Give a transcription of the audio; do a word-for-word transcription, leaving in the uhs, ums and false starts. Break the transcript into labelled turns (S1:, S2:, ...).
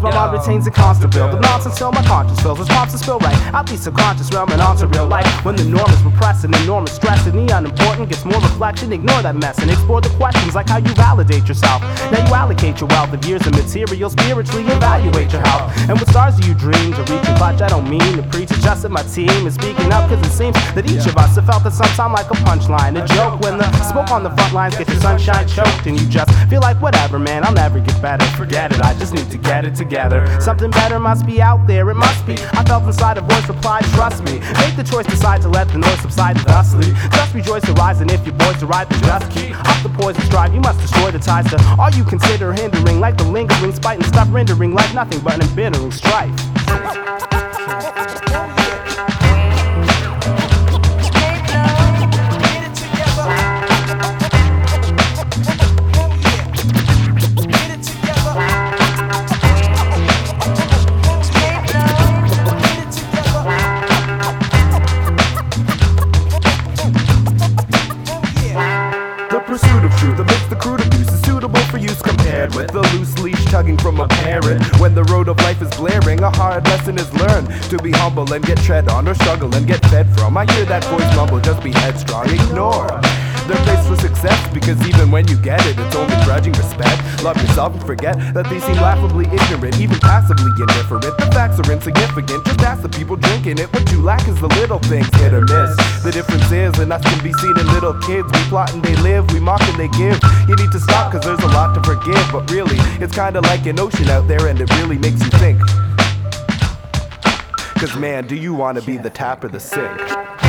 S1: my mind retains a constant build of nonsense till my conscience fills. Responses feel right, at least subconscious realm and onto real life. When the norm is repressed and enormous stress and the unimportant gets more reflection, ignore that mess and explore the questions like how you validate yourself. Now you allocate your wealth of years and material, spiritually evaluate your health. And what stars do you dream to reach and clutch? I don't mean to preach, it's just that my team is speaking up, cause it seems that each of us have felt it sometime like a punchline, a joke. When the smoke on the front lines gets your sunshine choked and you just feel like whatever, man, I'll never get better. Forget it, I just need to get it together. Something better must be out there, it must be. I felt inside a voice replied, trust me. Make the choice, decide to let the noise subside thusly. Just rejoice to rise, and if your boys arrive, then just keep up the poison strive. You must destroy the ties to all you consider hindering, like the lingering spite and stuff rendering like nothing but an embittering strife.
S2: Pursuit of truth amidst the crude abuse is suitable for use compared with the loose leash tugging from a parent. When the road of life is blaring, a hard lesson is learned to be humble and get tread on, or struggle and get fed from. I hear that voice mumble, just be headstrong, ignore their place for success, because even when you get it, it's only grudging respect. Love yourself and forget that they seem laughably ignorant, even passively indifferent. The facts are insignificant, just ask the people drinking it. What you lack is the little things, hit or miss. The difference is, and us can be seen in little kids. We plot and they live, we mock and they give. You need to stop, cause there's a lot to forgive. But really, it's kinda like an ocean out there, and it really makes you think. Cause man, do you wanna be the tap or the sink?